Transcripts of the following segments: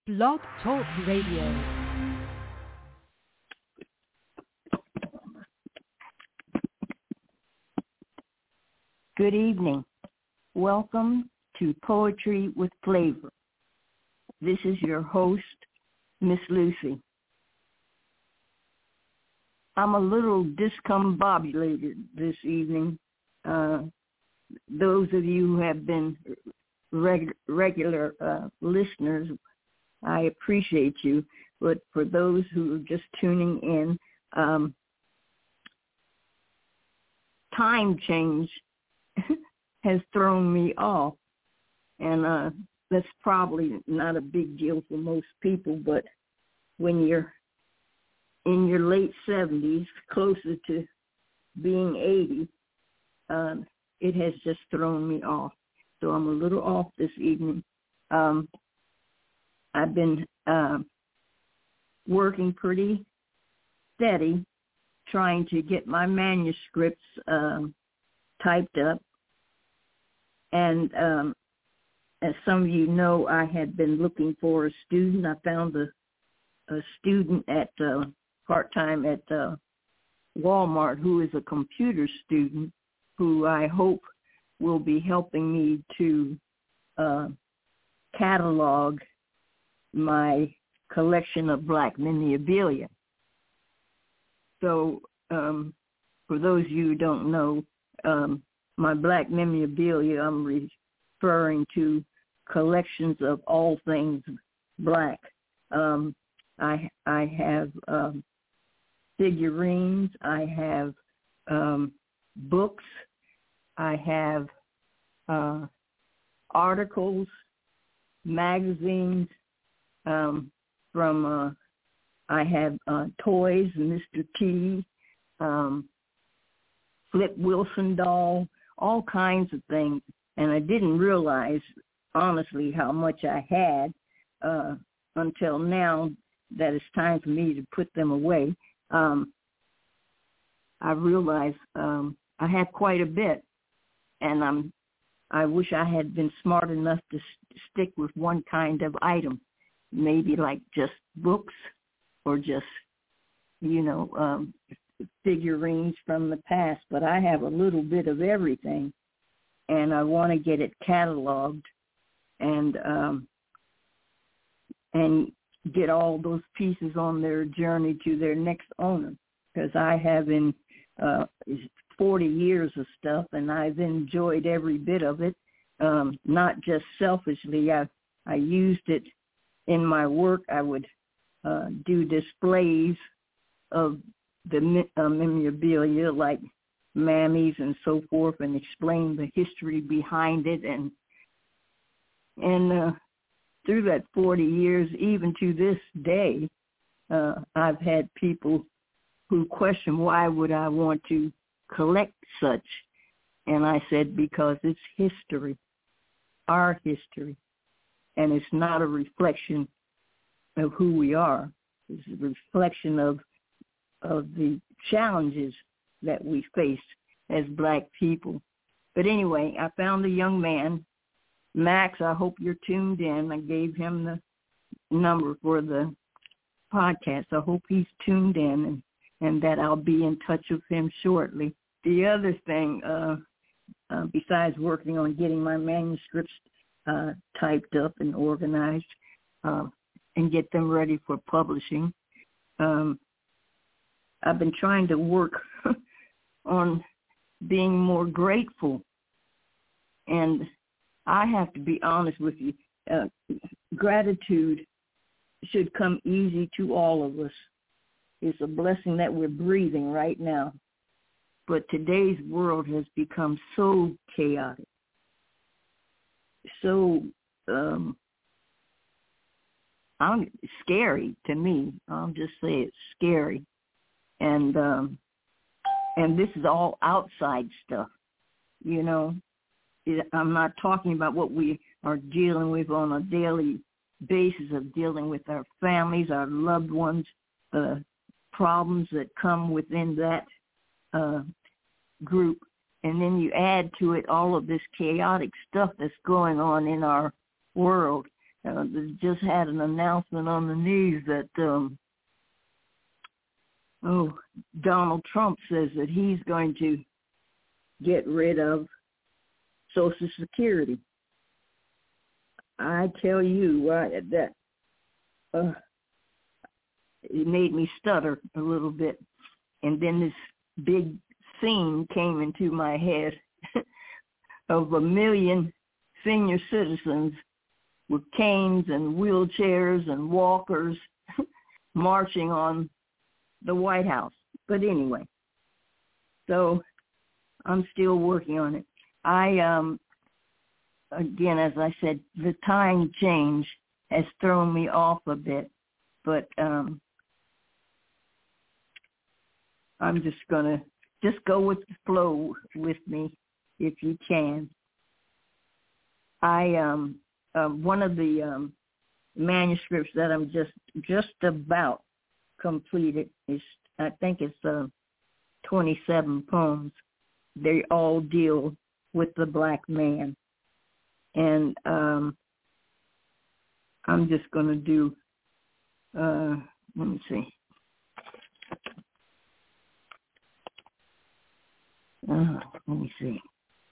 Blog Talk Radio. Good evening. Welcome to Poetry with Flavor. This is your host, Miss Lucy. I'm a little discombobulated this evening. Those of you who have been regular listeners, I appreciate you. But for those who are just tuning in, time change has thrown me off. And that's probably not a big deal for most people, but when you're in your late 70s, closer to being 80, it has just thrown me off. So I'm a little off this evening. I've been working pretty steady, trying to get my manuscripts typed up. And as some of you know, I had been looking for a student. I found a student at part-time at Walmart who is a computer student who I hope will be helping me to catalog my collection of Black memorabilia. So for those of you who don't know, my Black memorabilia, I'm referring to collections of all things Black. I have figurines, I have books, I have articles, magazines, from I have toys, Mr. T, Flip Wilson doll, all kinds of things. And I didn't realize, honestly, how much I had until now that it's time for me to put them away. I realized I have quite a bit, and I wish I had been smart enough to stick with one kind of item, maybe like just books or just, figurines from the past. But I have a little bit of everything, and I want to get it cataloged and get all those pieces on their journey to their next owner, because I have 40 years of stuff, and I've enjoyed every bit of it, not just selfishly. I used it in my work. I would do displays of the memorabilia like mammies and so forth, and explain the history behind it. And through that 40 years, even to this day, I've had people who question, why would I want to collect such? And I said, because it's history, our history, and it's not a reflection of who we are. It's a reflection of the challenges that we face as Black people. But anyway, I found a young man, Max. I hope you're tuned in. I gave him the number for the podcast. I hope he's tuned in, and that I'll be in touch with him shortly. The other thing, besides working on getting my manuscripts typed up and organized and get them ready for publishing, I've been trying to work on being more grateful. And I have to be honest with you, gratitude should come easy to all of us. It's a blessing that we're breathing right now. But today's world has become so chaotic, so scary to me. I'll just say it's scary. And this is all outside stuff, I'm not talking about what we are dealing with on a daily basis of dealing with our families, our loved ones, problems that come within that group. And then you add to it all of this chaotic stuff that's going on in our world. just had an announcement on the news that Donald Trump says that he's going to get rid of Social Security. I tell you that it made me stutter a little bit, and then this big scene came into my head of 1 million senior citizens with canes and wheelchairs and walkers marching on the White House. But anyway, so I'm still working on it. Again, as I said, the time change has thrown me off a bit, but I'm just going to go with the flow with me if you can. One of the manuscripts that I'm just about completed is, I think it's 27 poems. They all deal with the black man. And I'm just going to do, let me see. Let me see.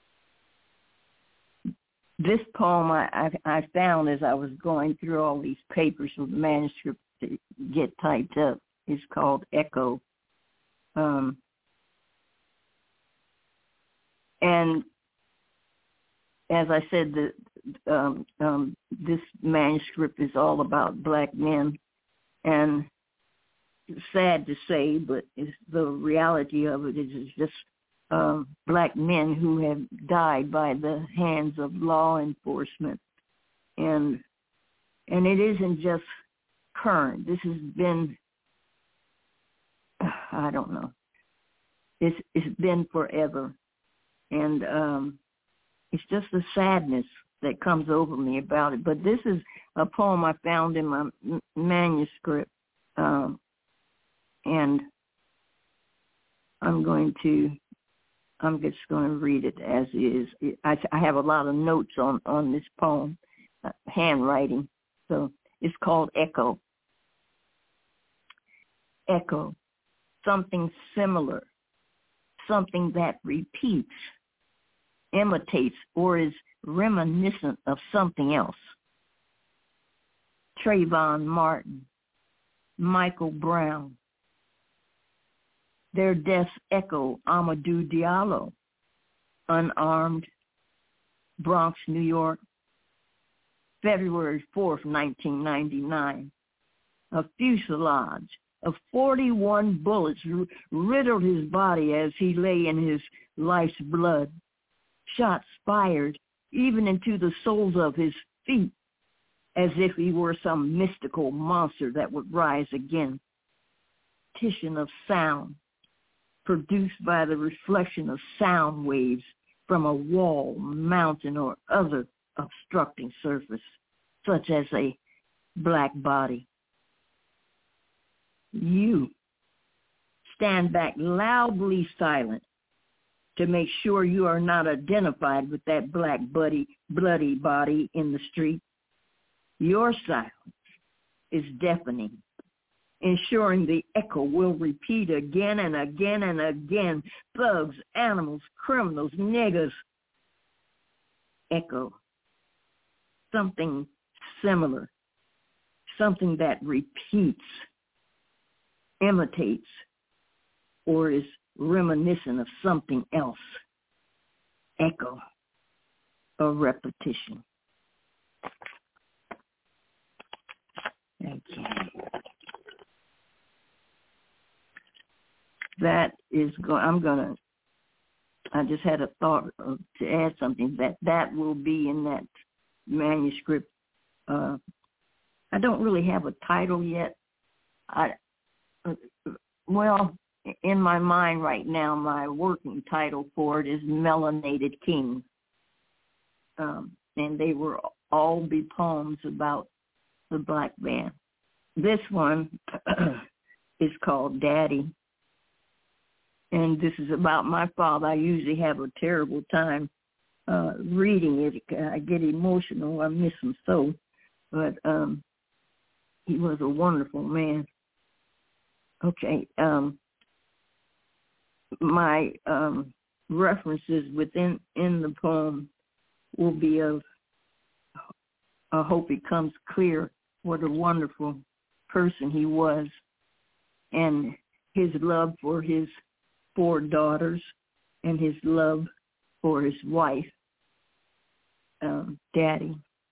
This poem I found as I was going through all these papers with the manuscript to get typed up is called Echo. And as I said, this manuscript is all about black men, and sad to say, but it's the reality of it is just black men who have died by the hands of law enforcement, and it isn't just current. This has been, I don't know. It's been forever, and it's just the sadness that comes over me about it. But this is a poem I found in my manuscript, and I'm just going to read it as is. I have a lot of notes on this poem, handwriting. So it's called Echo. Echo, something similar, something that repeats, imitates, or is reminiscent of something else. Trayvon Martin, Michael Brown. Their deaths echo Amadou Diallo, unarmed, Bronx, New York, February 4th, 1999. A fuselage of 41 bullets riddled his body as he lay in his life's blood. Shots fired even into the soles of his feet, as if he were some mystical monster that would rise again. Partition of sound, produced by the reflection of sound waves from a wall, mountain, or other obstructing surface, such as a black body. You stand back loudly silent to make sure you are not identified with that black bloody body in the street. Your silence is deafening, ensuring the echo will repeat again and again and again. Thugs, animals, criminals, niggas. Echo. Something similar. Something that repeats, imitates, or is reminiscent of something else. Echo. A repetition. Okay. That is I just had a thought to add something that will be in that manuscript. I don't really have a title yet. In my mind right now, my working title for it is Melanated King. And they will all be poems about the black man. This one is called Daddy. And this is about my father. I usually have a terrible time reading it. I get emotional. I miss him so. but he was a wonderful man. Okay, my references in the poem will be of, I hope it comes clear what a wonderful person he was, and his love for his 4 daughters and his love for his wife, Daddy.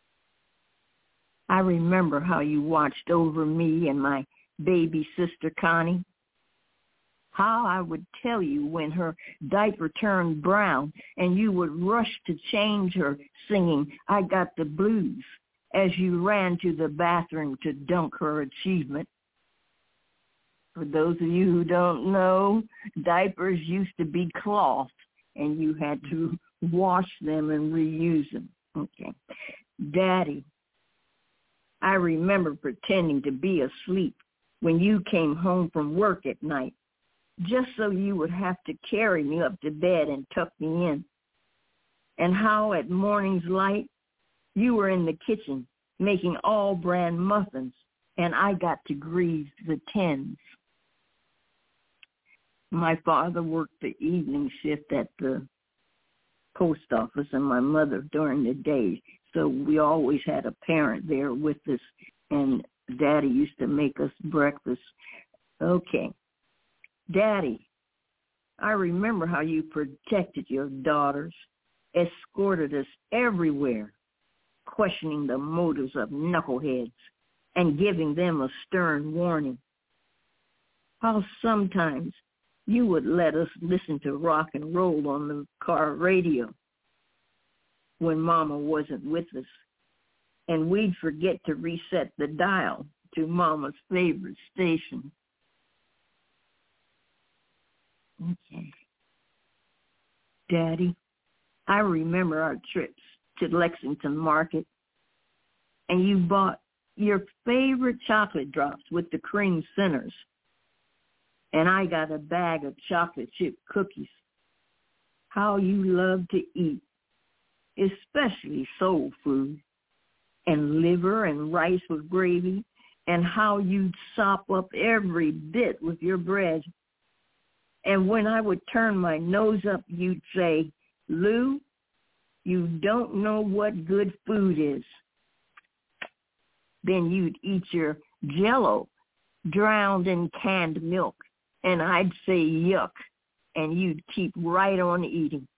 I remember how you watched over me and my baby sister Connie, how I would tell you when her diaper turned brown and you would rush to change her singing, "I Got the Blues," as you ran to the bathroom to dunk her achievement. For those of you who don't know, diapers used to be cloth and you had to wash them and reuse them. Okay. Daddy, I remember pretending to be asleep when you came home from work at night, just so you would have to carry me up to bed and tuck me in. And how at morning's light, you were in the kitchen making all brand muffins, and I got to grease the tins. My father worked the evening shift at the post office and my mother during the day, so we always had a parent there with us, and Daddy used to make us breakfast. Okay. Daddy, I remember how you protected your daughters, escorted us everywhere, questioning the motives of knuckleheads and giving them a stern warning. How sometimes you would let us listen to rock and roll on the car radio when Mama wasn't with us, and we'd forget to reset the dial to Mama's favorite station. Okay. Daddy, I remember our trips to Lexington Market, and you bought your favorite chocolate drops with the cream centers, and I got a bag of chocolate chip cookies. How you love to eat, especially soul food, and liver and rice with gravy, and how you'd sop up every bit with your bread. And when I would turn my nose up, you'd say, "Lou, you don't know what good food is." Then you'd eat your Jell-O drowned in canned milk, and I'd say yuck, and you'd keep right on eating.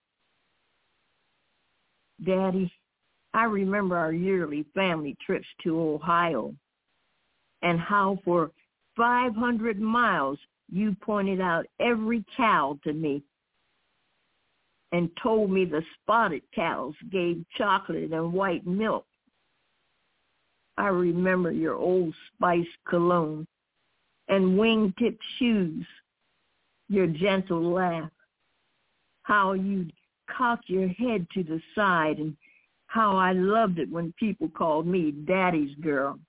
Daddy, I remember our yearly family trips to Ohio, and how for 500 miles you pointed out every cow to me and told me the spotted cows gave chocolate and white milk. I remember your Old Spice cologne and wingtip shoes, your gentle laugh, how you'd cock your head to the side, and how I loved it when people called me Daddy's girl.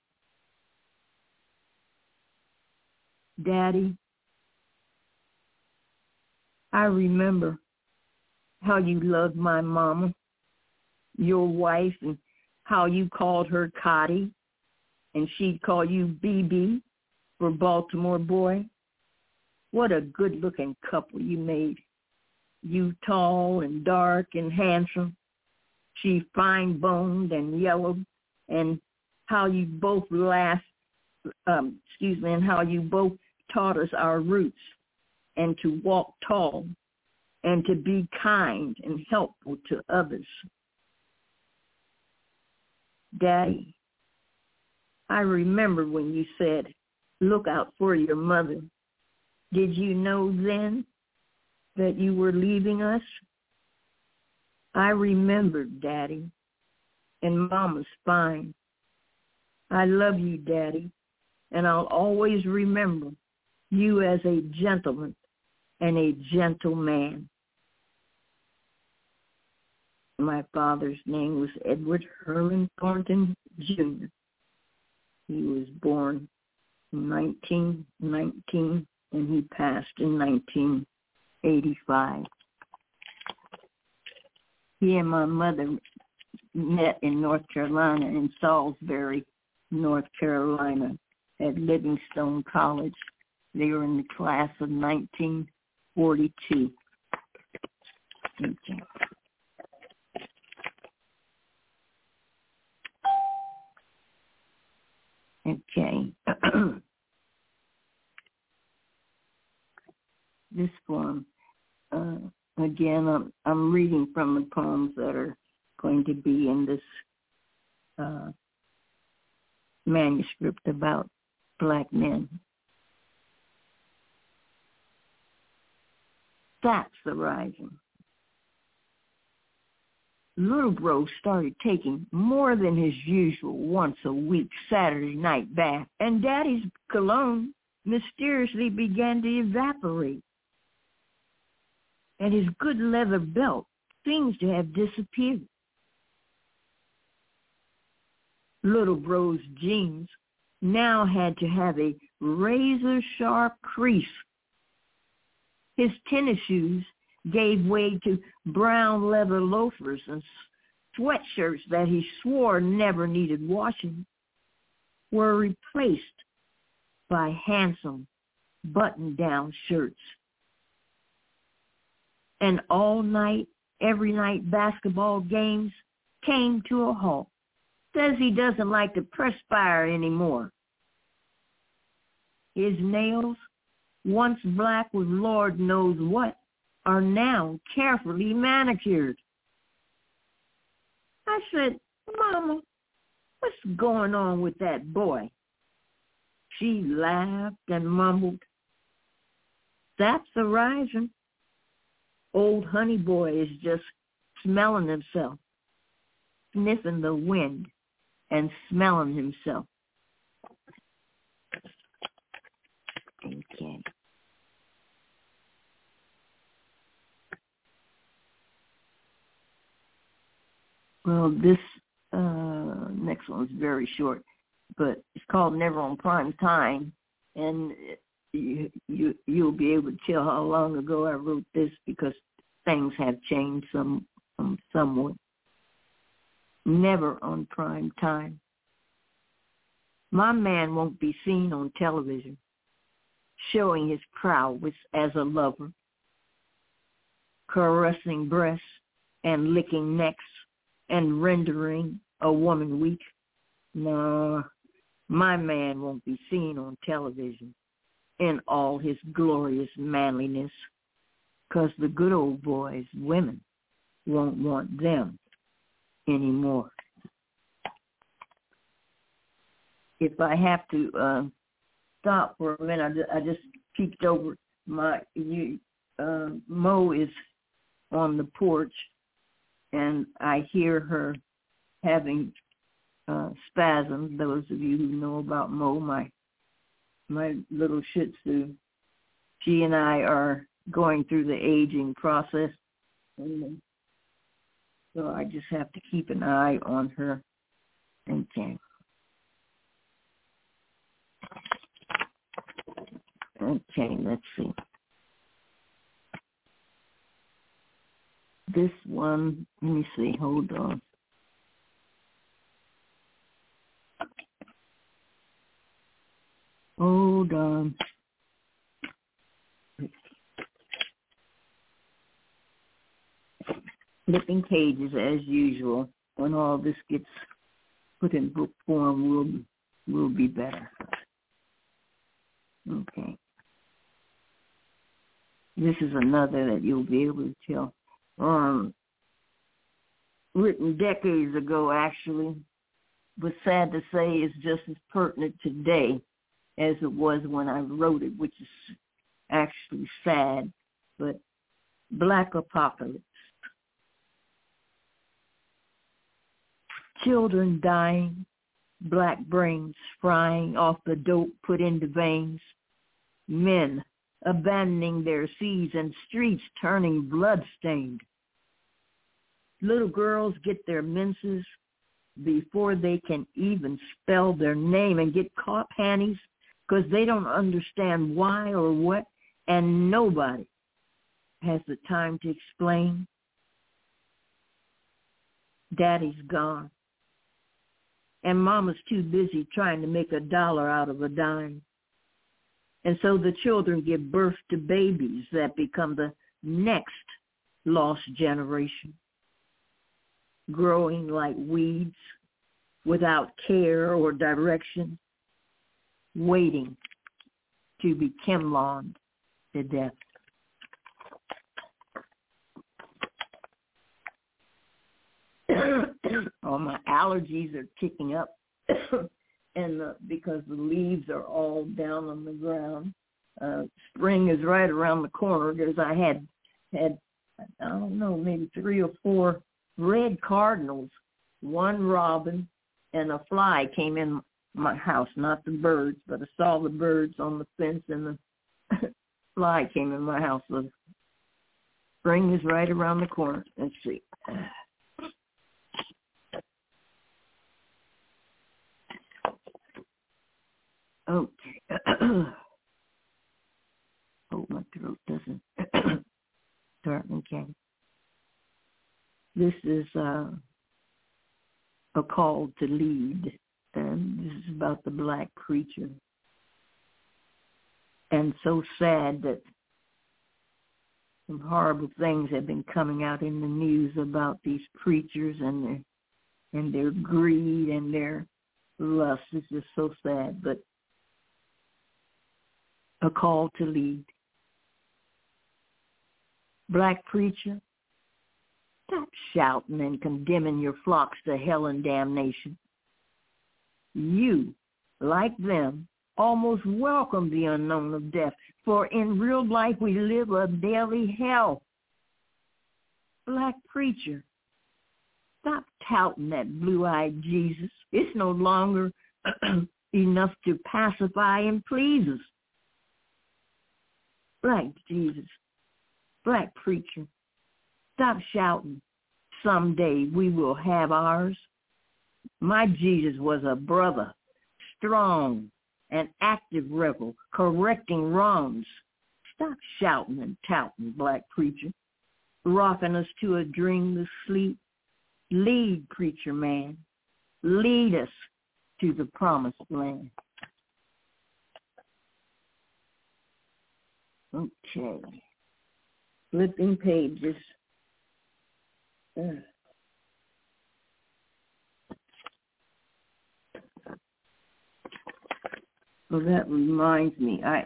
Daddy, I remember how you loved my mama, your wife, and how you called her Cotty, and she'd call you BB for Baltimore boy. What a good-looking couple you made. You tall and dark and handsome, she fine-boned and yellowed, and how you both and how you both taught us our roots, and to walk tall, and to be kind and helpful to others. Daddy, I remember when you said, "Look out for your mother." Did you know then that you were leaving us? I remembered, Daddy, and Mama's fine. I love you, Daddy, and I'll always remember you as a gentleman and a gentle man. My father's name was Edward Herman Thornton, Jr. He was born in 1919, and he passed in 1985. He and my mother met in North Carolina in Salisbury, North Carolina, at Livingstone College. They were in the class of 1942. Okay. Okay. This poem, again, I'm reading from the poems that are going to be in this manuscript about black men. That's the rising. Little Bro started taking more than his usual once a week Saturday night bath, and Daddy's cologne mysteriously began to evaporate. And his good leather belt seems to have disappeared. Little Bro's jeans now had to have a razor-sharp crease. His tennis shoes gave way to brown leather loafers and sweatshirts that he swore never needed washing were replaced by handsome button-down shirts. And all night, every night basketball games came to a halt. Says he doesn't like to perspire anymore. His nails, once black with Lord knows what, are now carefully manicured. I said, Mama, what's going on with that boy? She laughed and mumbled, that's the rising. Old Honey Boy is just smelling himself, sniffing the wind and smelling himself. Okay. Well, this next one's very short, but it's called Never on Prime Time, and you'll be able to tell how long ago I wrote this because things have changed somewhat. Never on prime time. My man won't be seen on television, showing his prowess as a lover, caressing breasts and licking necks and rendering a woman weak. No, my man won't be seen on television in all his glorious manliness, 'cause the good old boys, women, won't want them anymore. If I have to stop for a minute, I just peeked over Mo is on the porch, and I hear her having spasms. Those of you who know about Mo, my little Shih Tzu, she and I are going through the aging process, and so I just have to keep an eye on her. Okay. Okay, let's see. This one, let me see, hold on. Hold on. Flipping pages as usual. When all this gets put in book form, will be better. Okay. This is another that you'll be able to tell. Written decades ago, actually, but sad to say it's just as pertinent today as it was when I wrote it, which is actually sad, but Black Apocalypse. Children dying, black brains frying off the dope put into veins, men abandoning their seeds and streets turning blood-stained. Little girls get their menses before they can even spell their name and get caught panties because they don't understand why or what, and nobody has the time to explain. Daddy's gone. and mama's too busy trying to make $1 out of a dime. And so the children give birth to babies that become the next lost generation, growing like weeds without care or direction, waiting to be Kemlon to death. Oh, my allergies are kicking up, and because the leaves are all down on the ground. Spring is right around the corner because I had I don't know, maybe 3 or 4 red cardinals, 1 robin, and a fly came in my house, not the birds, but I saw the birds on the fence and the fly came in my house. So spring is right around the corner. Let's see. Okay. Hope my throat doesn't start again. This is a call to lead, and this is about the black preacher. And so sad that some horrible things have been coming out in the news about these preachers and their greed and their lust. It's just so sad, but a call to lead. Black preacher, stop shouting and condemning your flocks to hell and damnation. You, like them, almost welcome the unknown of death, for in real life we live a daily hell. Black preacher, stop touting that blue-eyed Jesus. It's no longer enough to pacify and please us. Black Jesus, black preacher, stop shouting, someday we will have ours. My Jesus was a brother, strong and active rebel, correcting wrongs. Stop shouting and touting, black preacher, rocking us to a dreamless sleep. Lead, preacher man, lead us to the promised land. Okay. Flipping pages. Well, that reminds me. I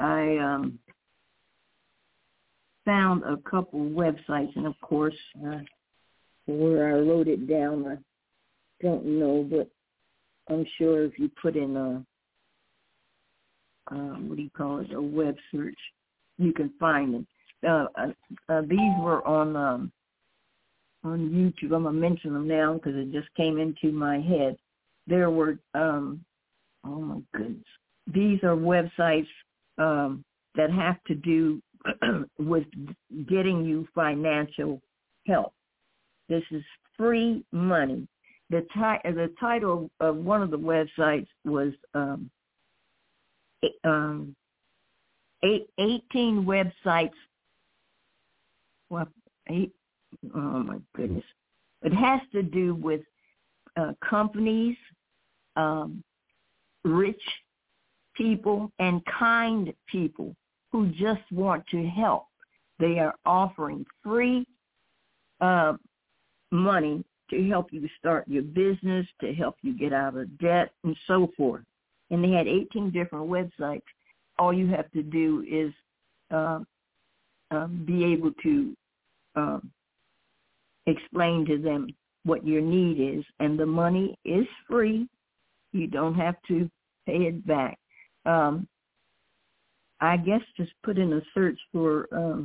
found a couple websites, and of course, where I wrote it down, I don't know, but I'm sure if you put in a a web search, you can find them. These were on YouTube. I'm going to mention them now because it just came into my head. There were, oh my goodness. These are websites that have to do with getting you financial help. This is free money. The title of one of the websites was 18 websites. Well, oh my goodness. It has to do with companies, rich people, and kind people who just want to help. They are offering free money to help you start your business, to help you get out of debt, and so forth. And they had 18 different websites. All you have to do is be able to explain to them what your need is, and the money is free. You don't have to pay it back. I guess just put in a search for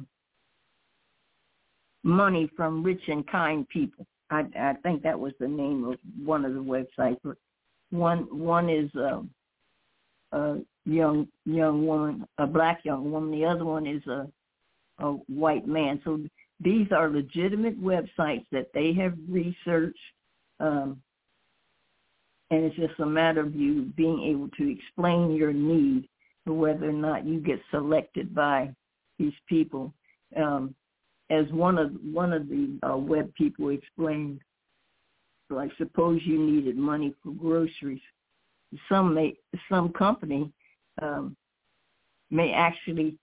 money from rich and kind people. I think that was the name of one of the websites. But one is a young woman, a black young woman. The other one is a white man. So these are legitimate websites that they have researched, and it's just a matter of you being able to explain your need, whether or not you get selected by these people. As one of the web people explained, like suppose you needed money for groceries. Some company may actually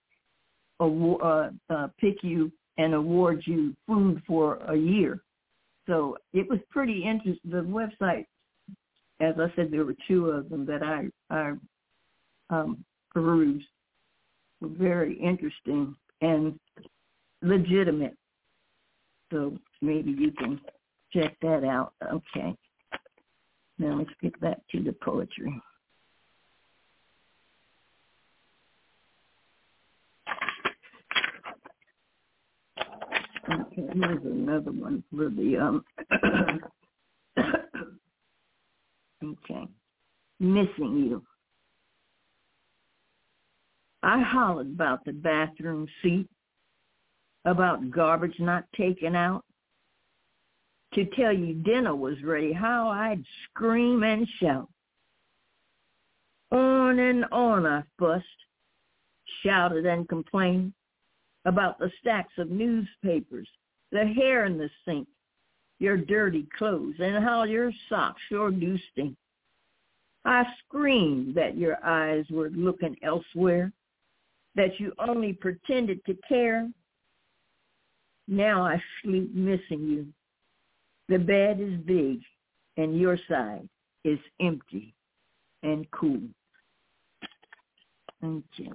pick you and award you food for a year. So it was pretty interesting. The website, as I said, there were two of them that I perused. Were very interesting and legitimate. So maybe you can check that out. Okay. Now let's get back to the poetry. Okay, here's another one for the okay. Missing you. I hollered about the bathroom seat, about garbage not taken out. To tell you dinner was ready, how I'd scream and shout. On and on I fussed, shouted and complained about the stacks of newspapers, the hair in the sink, your dirty clothes, and how your socks sure do stink. I screamed that your eyes were looking elsewhere, that you only pretended to care. Now I sleep missing you. The bed is big, and your side is empty and cool. Thank you.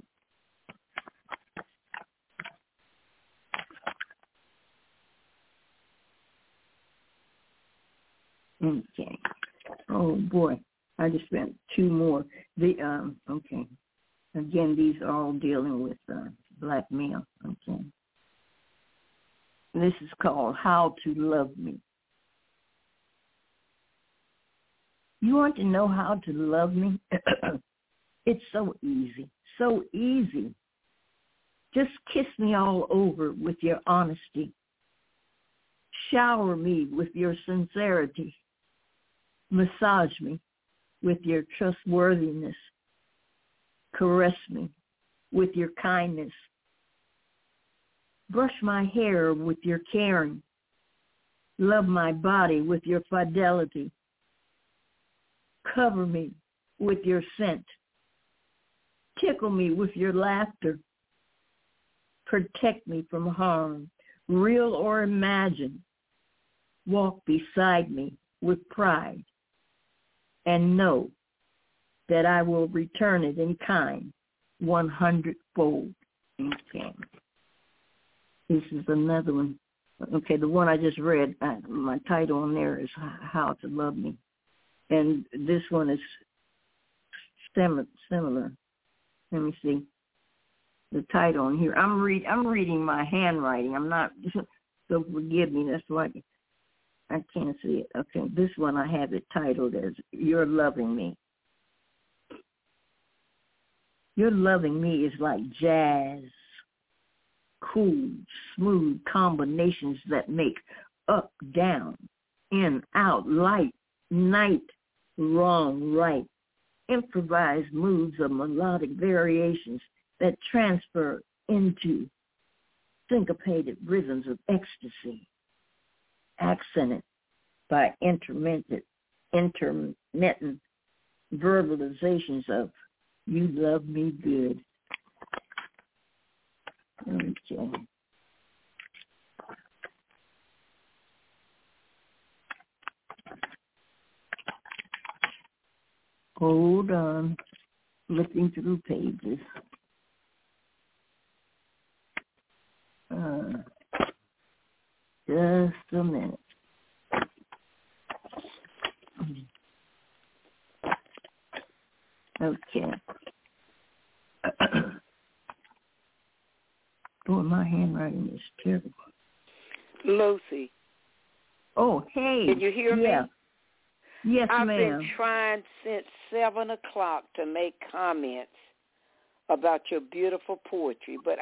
Okay. Oh boy, I just spent two more. Okay. Again, these are all dealing with black male. Okay. This is called How to Love Me. You want to know how to love me? It's so easy, so easy. Just kiss me all over with your honesty. Shower me with your sincerity. Massage me with your trustworthiness. Caress me with your kindness. Brush my hair with your caring. Love my body with your fidelity. Cover me with your scent. Tickle me with your laughter. Protect me from harm, real or imagined. Walk beside me with pride. And know that I will return it in kind, 100-fold. Okay. This is another one. Okay, the one I just read, my title on there is How to Love Me. And this one is similar. Let me see. The title on here. I'm reading my handwriting. I'm not, so forgive me. That's why I can't see it. Okay, this one I have it titled as You're Loving Me. Your loving me is like jazz, cool, smooth combinations that make up, down, in, out, light, night, wrong, right. Improvised moves of melodic variations that transfer into syncopated rhythms of ecstasy, accented by intermittent verbalizations of "You love me good." Okay. Hold on. Flipping through pages. Just a minute. Okay. Boy, my handwriting is terrible. Lucy. Oh, hey. Can you hear me? Yes, I've ma'am. been trying since 7 o'clock to make comments about your beautiful poetry, but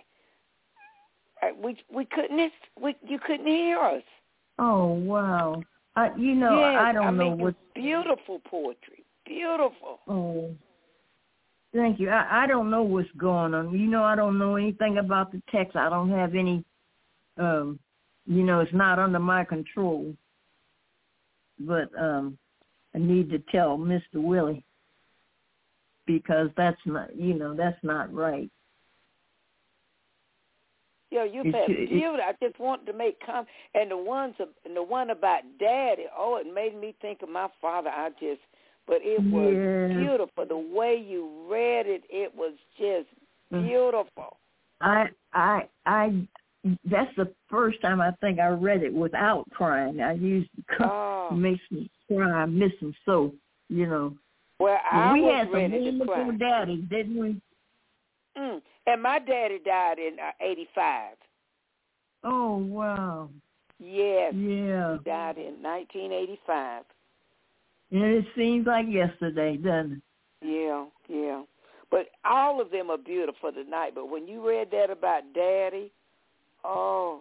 we couldn't. You couldn't hear us. Oh wow! Yes, I don't know what beautiful poetry. Beautiful. Oh, thank you. I don't know what's going on. I don't know anything about the text. I don't have any. It's not under my control. but I need to tell Mr. Willie because that's not right. Yeah, you've had beauty. I just wanted to make comment. And the one about Daddy, it made me think of my father. But it was beautiful. The way you read it, it was just beautiful. That's the first time I think I read it without crying. I used makes me cry. I miss him so, Well, we had some wonderful daddies, didn't we? And my daddy died in 85. Oh, wow. Yes. Yeah. He died in 1985. And it seems like yesterday, doesn't it? Yeah. But all of them are beautiful tonight. But when you read that about Daddy, oh,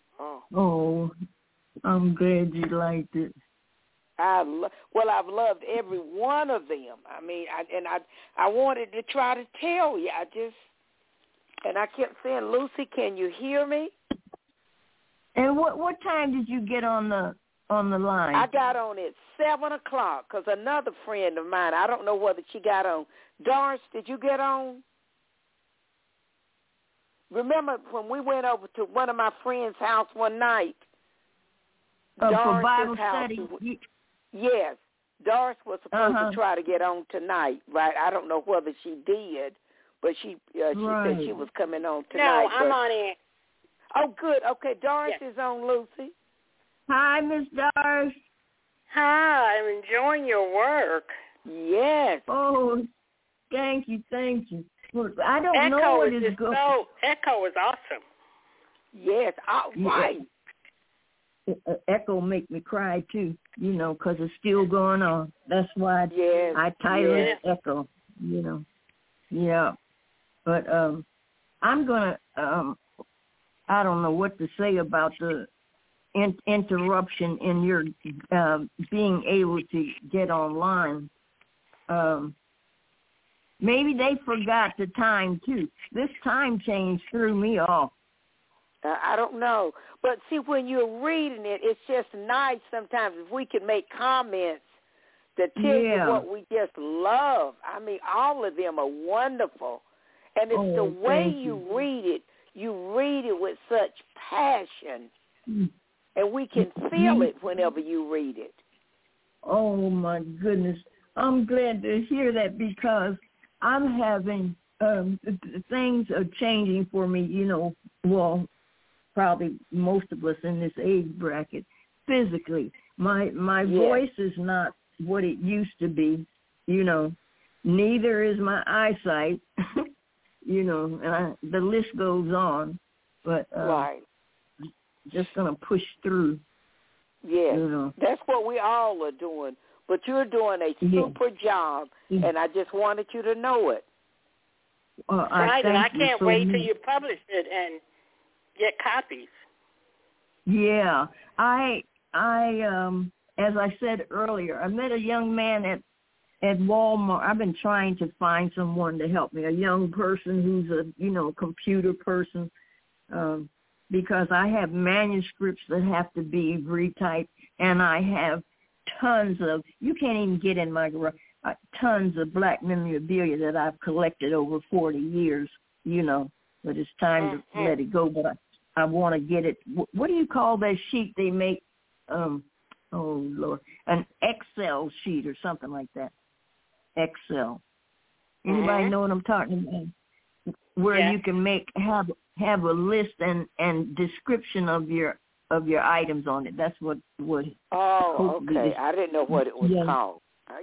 I'm glad you liked it. I've loved every one of them. I mean, I wanted to try to tell you. I kept saying, Lucy, can you hear me? And what time did you get on the line? I got on at 7:00 because another friend of mine, I don't know whether she got on. Doris, did you get on? Remember when we went over to one of my friend's house one night? For Bible study? Yes. Doris was supposed to try to get on tonight, right? I don't know whether she did, but she said she was coming on tonight. No, I'm on it. Oh, good. Okay, Doris is on, Lucy. Hi, Miss Doris. Hi, I'm enjoying your work. Yes. Oh, thank you. I don't know what is going on. Echo is awesome. Yes, right. Echo make me cry, too, because it's still going on. That's why I titled it Echo, Yeah. But I'm going to, I don't know what to say about the interruption in your being able to get online. Maybe they forgot the time, too. This time change threw me off. I don't know. But, see, when you're reading it, it's just nice sometimes if we can make comments that tell you what we just love. I mean, all of them are wonderful. And it's the way you read it. You read it with such passion. And we can feel it whenever you read it. Oh, my goodness. I'm glad to hear that because I'm having things are changing for me, probably most of us in this age bracket, physically. My voice is not what it used to be, Neither is my eyesight, and the list goes on. But just going to push through. Yes, that's what we all are doing. But you're doing a super job, and I just wanted you to know it. Right, and I can't wait till you publish it and get copies. Yeah, I as I said earlier, I met a young man at Walmart. I've been trying to find someone to help me, a young person who's a computer person, because I have manuscripts that have to be retyped, and I have tons of, you can't even get in my garage, tons of black memorabilia that I've collected over 40 years, but it's time to let it go. But I want to get it. What do you call that sheet they make? Oh, Lord, an Excel sheet or something like that. Excel. Anybody know what I'm talking about? Where you can have a list and description of your items on it. That's what Oh, okay. I didn't know what it was called.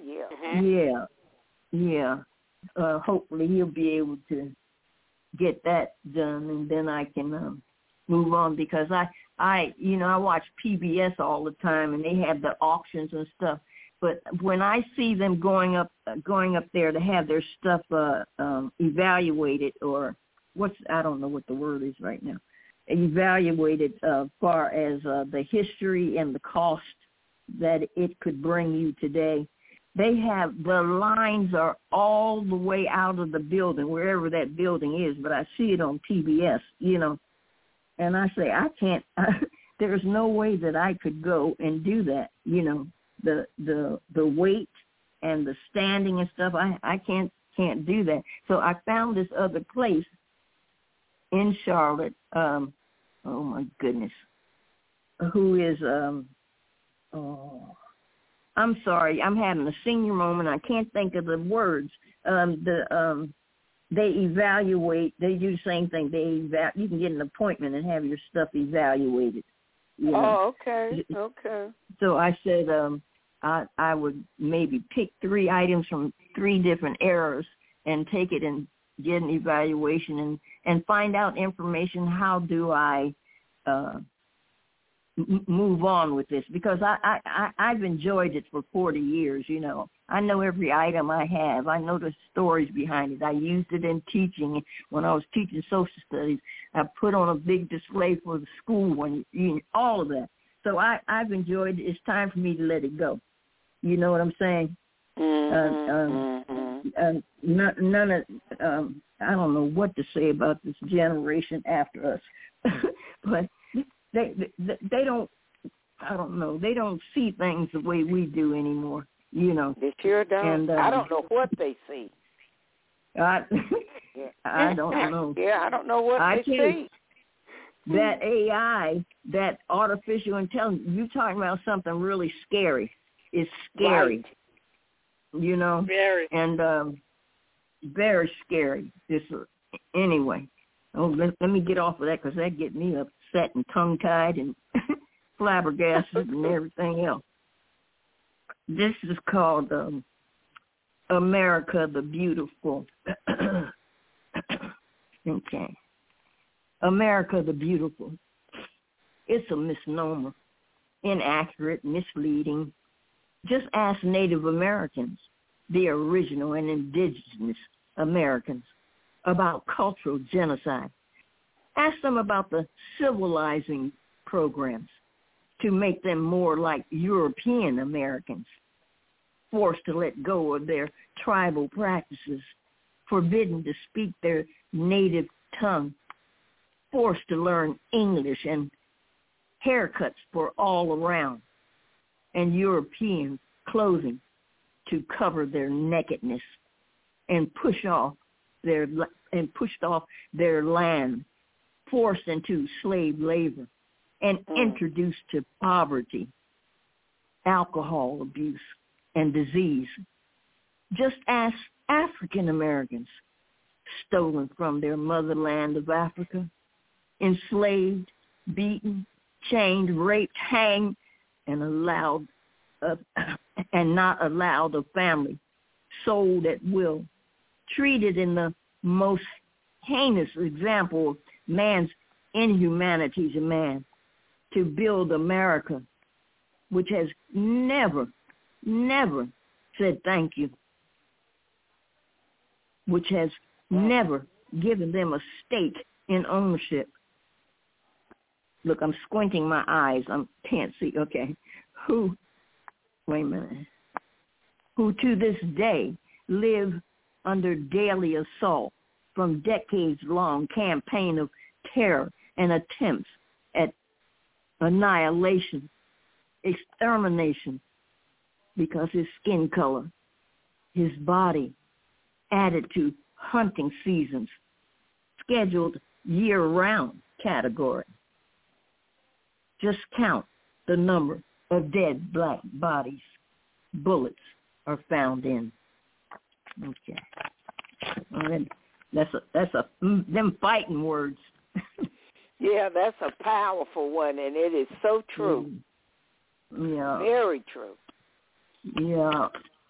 Yeah. Hopefully he'll be able to get that done, and then I can move on, because I watch PBS all the time, and they have the auctions and stuff. But when I see them going up there to have their stuff evaluated, or I don't know what the word is right now, evaluated far as the history and the cost that it could bring you today. They have, the lines are all the way out of the building, wherever that building is, but I see it on PBS, and I say, I can't, there's no way that I could go and do that, the weight and the standing and stuff. I can't do that. So I found this other place in Charlotte. Oh my goodness, who is I'm sorry, I'm having a senior moment. I can't think of the words. They evaluate. They do the same thing. You can get an appointment and have your stuff evaluated. You know? Oh, okay. So I said I would maybe pick 3 items from 3 different eras and take it and get an evaluation and find out information. How do I move on with this? Because I've enjoyed it for 40 years, you know. I know every item I have. I know the stories behind it. I used it in teaching. When I was teaching social studies, I put on a big display for the school all of that. So I've enjoyed it. It's time for me to let it go. You know what I'm saying? None of, I don't know what to say about this generation after us, but they don't, I don't know, they don't see things the way we do anymore, you know. They sure don't. And, I don't know what they see. I don't know. Yeah, I don't know what they see. That AI, that artificial intelligence, you're talking about something really scary. It's scary, right. You know. Very. And very scary. Anyway. Oh, let me get off of that because that get me upset and tongue-tied and flabbergasted and everything else. This is called America the Beautiful. Okay. America the Beautiful. It's a misnomer, inaccurate, misleading. Just ask Native Americans, the original and indigenous Americans, about cultural genocide. Ask them about the civilizing programs to make them more like European Americans, forced to let go of their tribal practices, forbidden to speak their native tongue, forced to learn English and haircuts for all around, and European clothing to cover their nakedness, and pushed off their land, forced into slave labor, and introduced to poverty, alcohol abuse, and disease. Just ask African Americans, stolen from their motherland of Africa, enslaved, beaten, chained, raped, hanged, and not allowed a family, sold at will, treated in the most heinous example of man's inhumanity to man, to build America, which has never said thank you, which has never given them a stake in ownership. Look, I'm squinting my eyes. I can't see. Okay. Who to this day live under daily assault from decades-long campaign of terror and attempts at annihilation, extermination, because his skin color, his body, added to hunting seasons, scheduled year-round category. Just count the number of dead black bodies bullets are found in. Okay. Well, that's them fighting words. Yeah, that's a powerful one, and it is so true. Yeah. Very true. Yeah.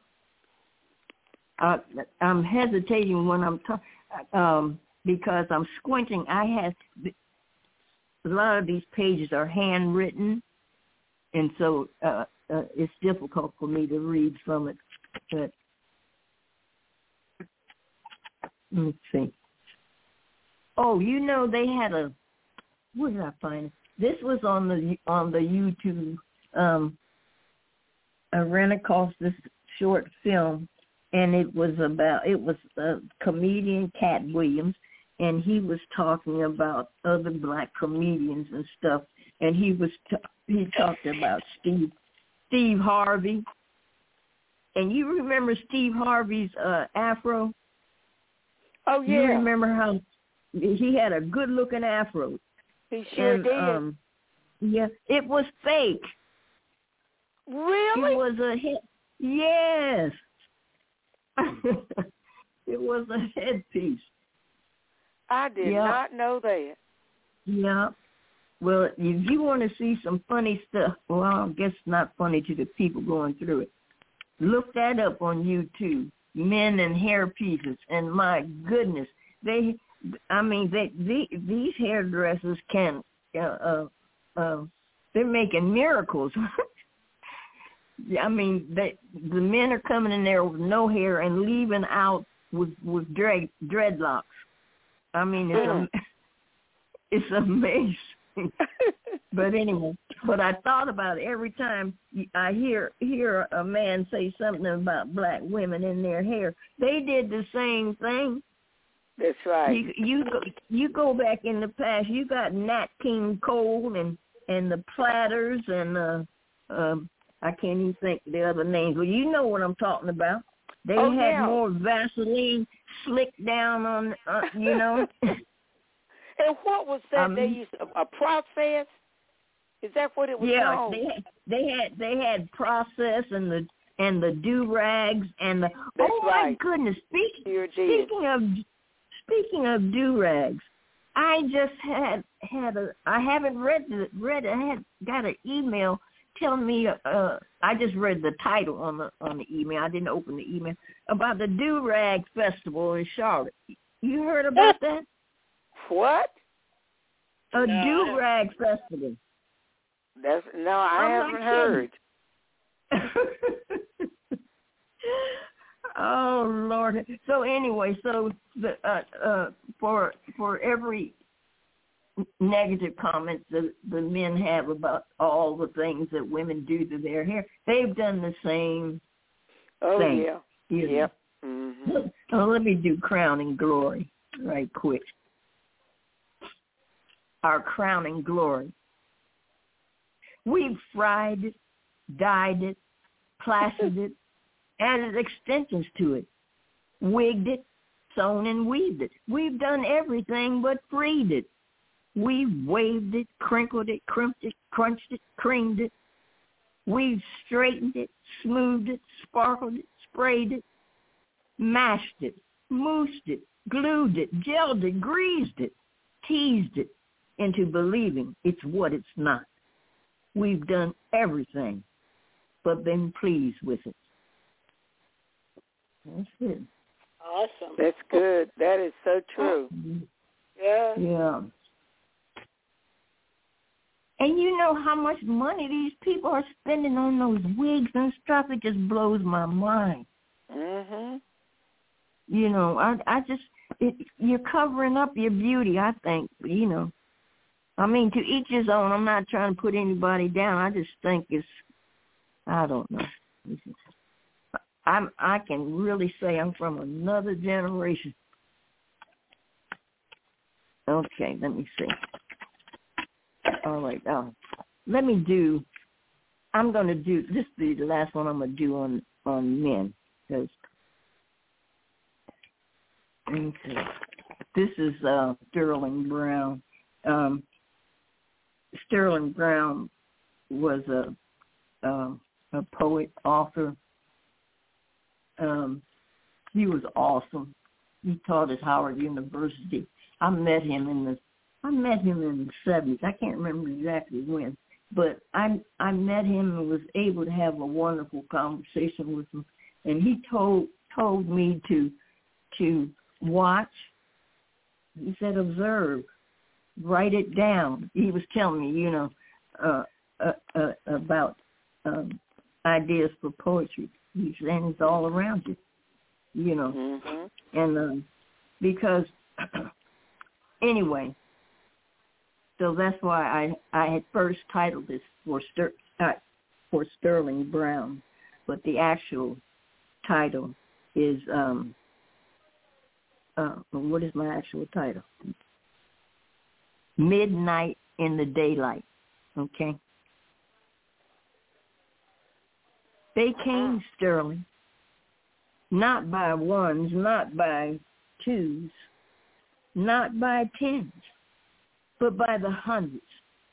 I'm hesitating when I'm talking because I'm squinting. I have a lot of these pages are handwritten, and so it's difficult for me to read from it. But let's see. Oh, you know, they had where did I find it? This was on the YouTube. I ran across this short film, and it was comedian Cat Williams, and he was talking about other black comedians and stuff, and he talked about Steve Steve Harvey. And you remember Steve Harvey's afro? Oh, yeah. You remember how he had a good-looking afro? He sure did. Yeah, it was fake. Really? It was a head. Yes. It was a headpiece. I did not know that. Yeah. Well, if you want to see some funny stuff, well, I guess not funny to the people going through it, look that up on YouTube, men and hair pieces. And my goodness, these hairdressers can, they're making miracles. I mean, the men are coming in there with no hair and leaving out with dreadlocks. I mean, it's amazing. But anyway, but I thought about it every time I hear a man say something about black women in their hair. They did the same thing. That's right. You go back in the past. You got Nat King Cole and the Platters and I can't even think of the other names. Well, you know what I'm talking about. They had more Vaseline slicked down on, you know. And what was that they used a process? Is that what it was called? Yeah, they had process and the do-rags and the my goodness. Speaking of do-rags, I just had I haven't read it. I had got an email telling me I just read the title on the email. I didn't open the email about the do-rag festival in Charlotte. You heard about that? What? A do-rag festival. I haven't heard. Oh Lord. So anyway, so the for every negative comments the men have about all the things that women do to their hair, they've done the same thing. Yeah. Yep. Mm-hmm. So let me do crowning glory right quick. Our crowning glory. We've fried it, dyed it, plastered it, added extensions to it, wigged it, sewn and weaved it. We've done everything but freed it. We've waved it, crinkled it, crimped it, crunched it, creamed it. We've straightened it, smoothed it, sparkled it, sprayed it, mashed it, moosed it, glued it, gelled it, greased it, teased it into believing it's what it's not. We've done everything but been pleased with it. That's it. Awesome. That's good. That is so true. Yeah. Yeah. And you know how much money these people are spending on those wigs and stuff? It just blows my mind. Mm-hmm. You know, I just, you're covering up your beauty, I think, you know. I mean, to each his own. I'm not trying to put anybody down. I just think I don't know. I can really say I'm from another generation. Okay, let me see. All right, I'm going to do, this is the last one I'm going to do on men. Because, this is Sterling Brown. Sterling Brown was a poet, author. He was awesome. He taught at Howard University. I met him in the 70s. I can't remember exactly when, but I met him and was able to have a wonderful conversation with him. And he told me to watch. He said, observe, write it down. He was telling me, you know, about ideas for poetry. He's saying it's all around you, you know. Mm-hmm. And because anyway, so that's why I had first titled this for Sterling Brown, but the actual title is what is my actual title? Midnight in the Daylight. Okay. They came, Sterling, not by ones, not by twos, not by tens, but by the hundreds,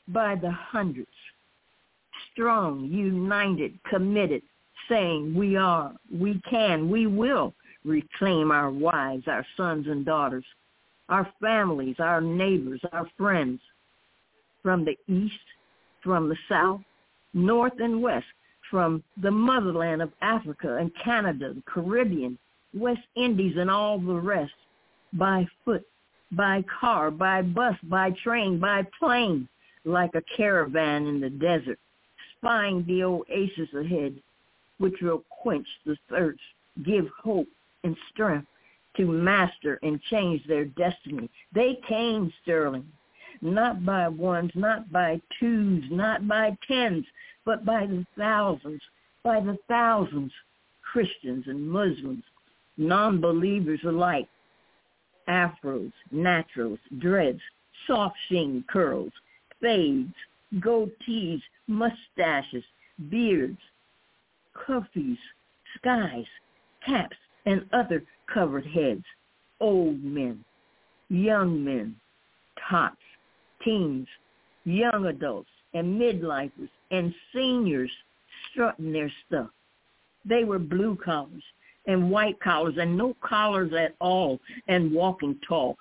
strong, united, committed, saying we are, we can, we will reclaim our wives, our sons and daughters, our families, our neighbors, our friends, from the east, from the south, north and west, from the motherland of Africa and Canada, the Caribbean, West Indies, and all the rest, by foot, by car, by bus, by train, by plane, like a caravan in the desert, spying the oasis ahead, which will quench the thirst, give hope and strength to master and change their destiny. They came, Sterling, not by ones, not by twos, not by tens, but by the thousands, Christians and Muslims, non-believers alike, afros, naturals, dreads, soft sheen curls, fades, goatees, mustaches, beards, kuffies, skies, caps, and other covered heads, old men, young men, tots, teens, young adults, and midlifers, and seniors strutting their stuff. They were blue collars and white collars and no collars at all, and walking tall.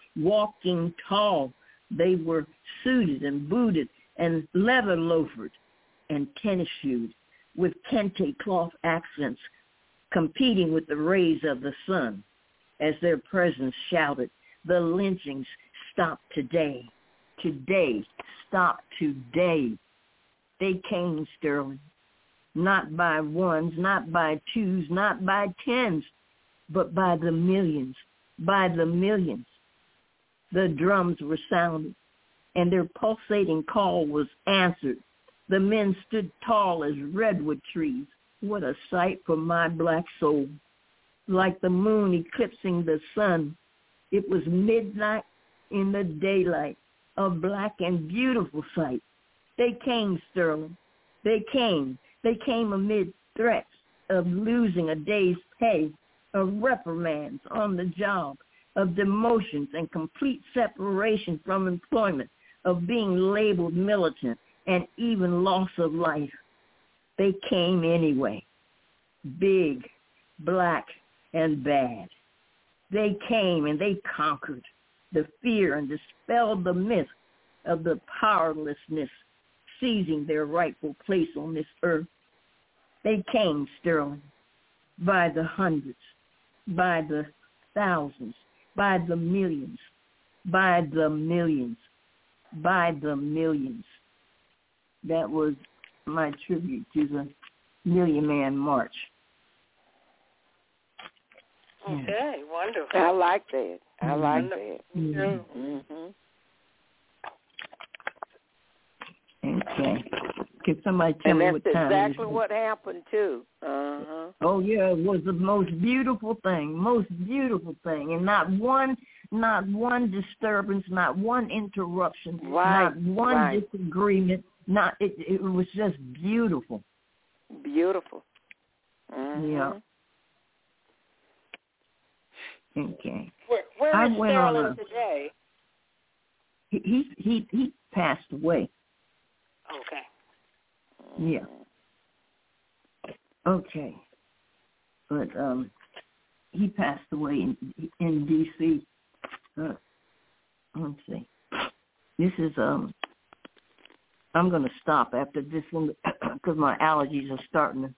They were suited and booted and leather loafered and tennis shoed with kente cloth accents, competing with the rays of the sun as their presence shouted, the lynchings stop today. Today, stop today. They came, Sterling, not by ones, not by twos, not by tens, but by the millions, The drums were sounded, and their pulsating call was answered. The men stood tall as redwood trees. What a sight for my black soul. Like the moon eclipsing the sun, it was midnight in the daylight, a black and beautiful sight. They came, Sterling. They came amid threats of losing a day's pay, of reprimands on the job, of demotions and complete separation from employment, of being labeled militant, and even loss of life. They came anyway, big, black, and bad. They came and they conquered the fear and dispelled the myth of the powerlessness, seizing their rightful place on this earth. They came, Sterling, by the hundreds, by the thousands, by the millions, by the millions, by the millions. That was my tribute to the Million Man March. Okay, wonderful. I like that. I like that. Mm-hmm. Okay. Could somebody tell me what time it is? That's exactly what happened, too. Uh-huh. Oh, yeah, it was the most beautiful thing, and not one disturbance, not one interruption, not one disagreement. It was just beautiful. Beautiful. Mm-hmm. Yeah. Okay. Where is Sterling today? He passed away. Okay. Yeah. Okay. But he passed away in D.C. Let's see. This is I'm going to stop after this one because my allergies are starting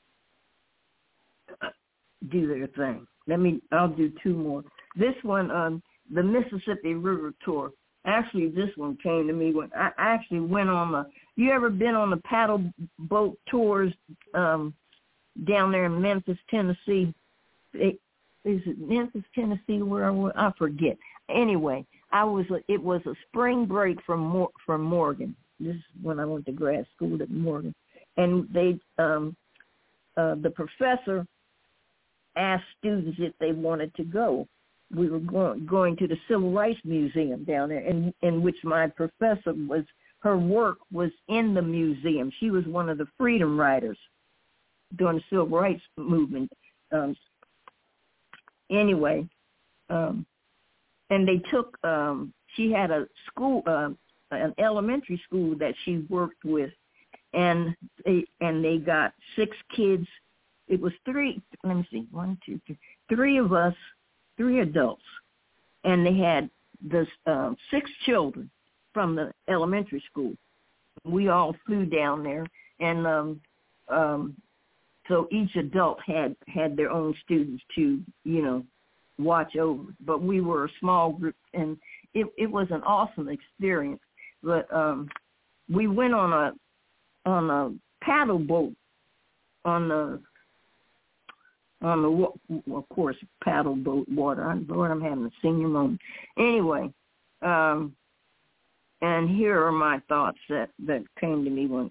to do their thing. I'll do two more. This one, the Mississippi River Tour. Actually, this one came to me when I actually went on you ever been on the paddle boat tours down there in Memphis, Tennessee? Is it Memphis, Tennessee? Where I forget. Anyway, it was a spring break from Morgan. This is when I went to grad school at Morgan, and they the professor asked students if they wanted to go. We were going to the Civil Rights Museum down there, in which my professor her work was in the museum. She was one of the freedom riders during the civil rights movement. Anyway, and they took, she had a school, an elementary school that she worked with, and they got 6 kids. It was 3, let me see, 1, 2, 3, 3 of us, 3 adults, and they had the 6 children from the elementary school. We all flew down there, and so each adult had their own students to, watch over. But we were a small group, and it was an awesome experience. But we went on a paddle boat on the of course, paddle boat water. Lord, I'm having a senior moment. Anyway, and here are my thoughts that came to me when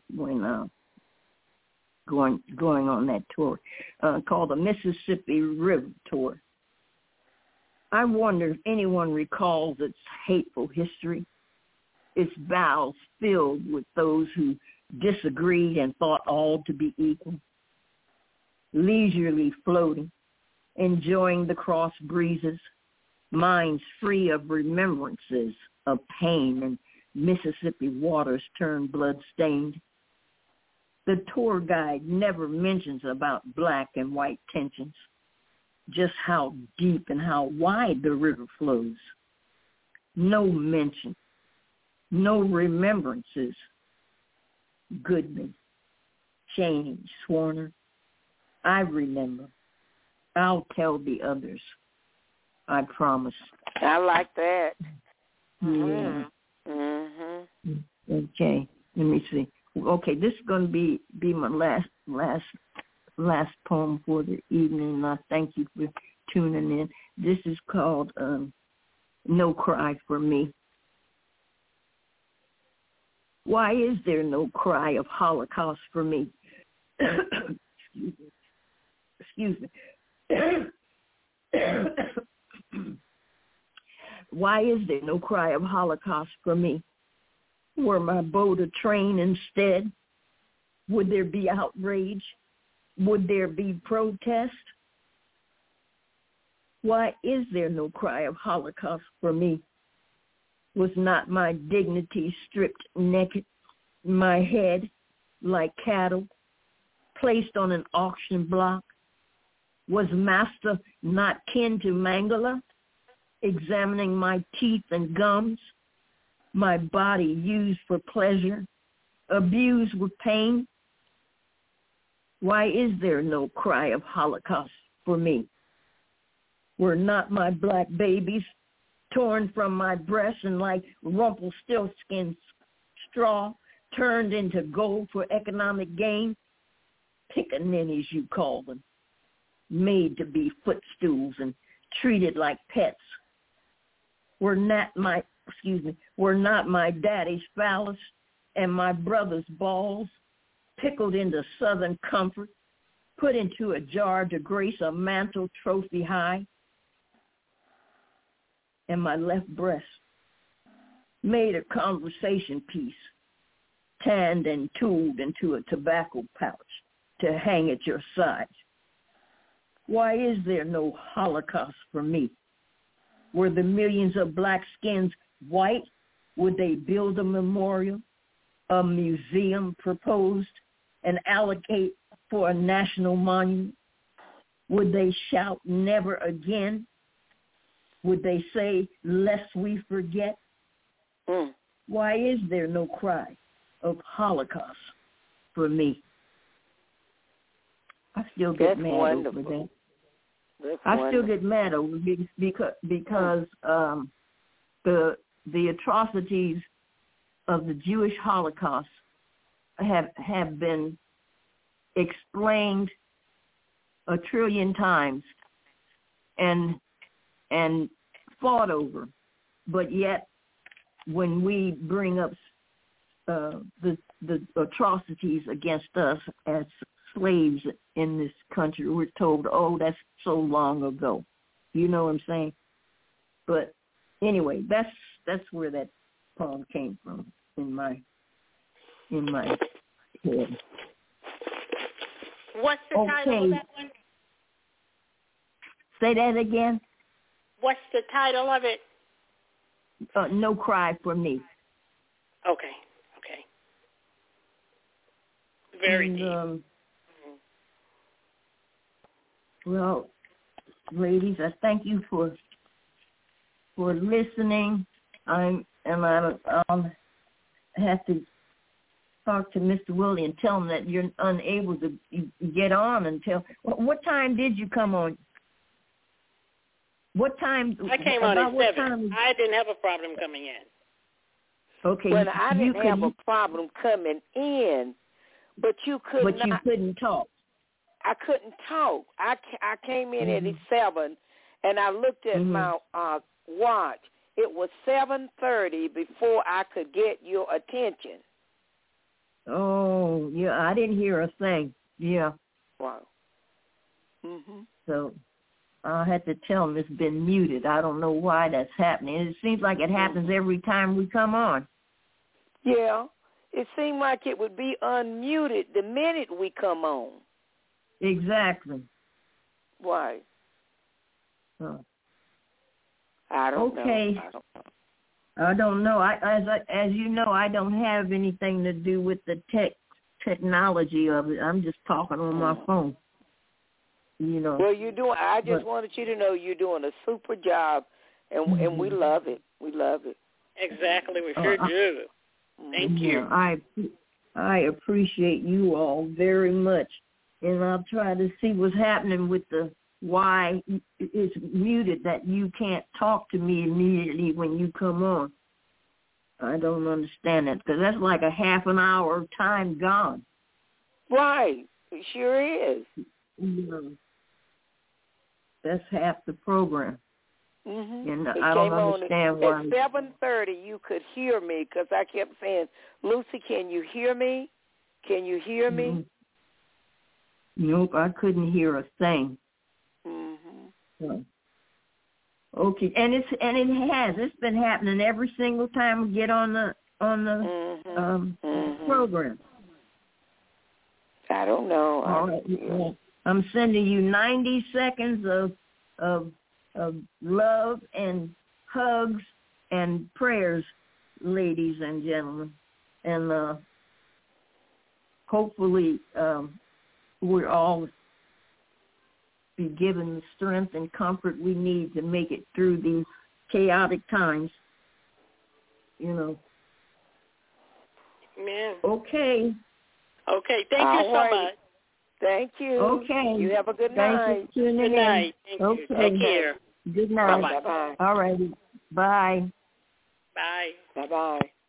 going on that tour, called the Mississippi River Tour. I wonder if anyone recalls its hateful history, its bowels filled with those who disagreed and thought all to be equal, leisurely floating, enjoying the cross breezes, minds free of remembrances of pain and Mississippi waters turned blood-stained. The tour guide never mentions about black and white tensions, just how deep and how wide the river flows. No mention, no remembrances. Goodman, Cheney, Swarner, I remember. I'll tell the others. I promise. I like that. Yeah. Mm-hmm. Okay. Let me see. Okay, this is going to be my last poem for the evening, and I thank you for tuning in. This is called No Cry for Me. Why is there no cry of Holocaust for me? Excuse me. Why is there no cry of Holocaust for me? Were my boat a train instead? Would there be outrage? Would there be protest? Why is there no cry of Holocaust for me? Was not my dignity stripped naked, my head like cattle, placed on an auction block? Was master not kin to Mangala, examining my teeth and gums, my body used for pleasure, abused with pain? Why is there no cry of Holocaust for me? Were not my black babies torn from my breast and like Rumpelstiltskin straw turned into gold for economic gain? Pickaninnies, you call them, made to be footstools and treated like pets. Were not my daddy's phallus and my brother's balls pickled into Southern comfort, put into a jar to grace a mantle trophy high? And my left breast made a conversation piece, tanned and tooled into a tobacco pouch to hang at your side. Why is there no Holocaust for me? Were the millions of black skins white? Would they build a memorial, a museum proposed, and allocate for a national monument? Would they shout never again? Would they say, lest we forget? Why is there no cry of Holocaust for me? I still get mad over that. I still get mad over because the atrocities of the Jewish Holocaust have been explained 1 trillion times and fought over, but yet when we bring up the atrocities against us as slaves in this country, we're told, oh, that's so long ago. You know what I'm saying? But anyway, that's where that poem came from in my head. What's the title of that one? Say that again. What's the title of it? No Cry for Me. Okay. Very deep. Well, ladies, I thank you for listening. I'll have to talk to Mr. Willie and tell him that you're unable to get on until. What time did you come on? What time? I came on at 7. I didn't have a problem coming in. Okay. Well, I didn't have a problem coming in, but you could not. But you couldn't talk. I couldn't talk. I came in at 7, and I looked at my watch. It was 7:30 before I could get your attention. Oh, yeah, I didn't hear a thing. Yeah. Wow. So I had to tell him it's been muted. I don't know why that's happening. It seems like it happens every time we come on. Yeah. It seemed like it would be unmuted the minute we come on. Exactly. Why? Oh. I don't know. I don't know. As you know, I don't have anything to do with the technology of it. I'm just talking on my phone. You know. Well, you're doing. I just wanted you to know you're doing a super job, and we love it. We love it. Exactly, we sure do. Thank you. I appreciate you all very much, and I'll try to see what's happening with why it's muted, that you can't talk to me immediately when you come on. I don't understand that, because that's like a half an hour of time gone. Right. It sure is. That's half the program. And I don't understand why. At 7:30, you could hear me, because I kept saying, Lucy, can you hear me? Can you hear me? Nope, I couldn't hear a thing. Okay, and it's been happening every single time we get on the program. I don't know. All right. I'm sending you 90 seconds of love and hugs and prayers, ladies and gentlemen, and hopefully we're all be given the strength and comfort we need to make it through these chaotic times. You know. Amen. Okay. Okay. Thank you so much. Thank you. Okay. You have a good night. Good night. Thank you. Take care. Good night. Bye-bye. All righty. Bye. Bye. Bye-bye.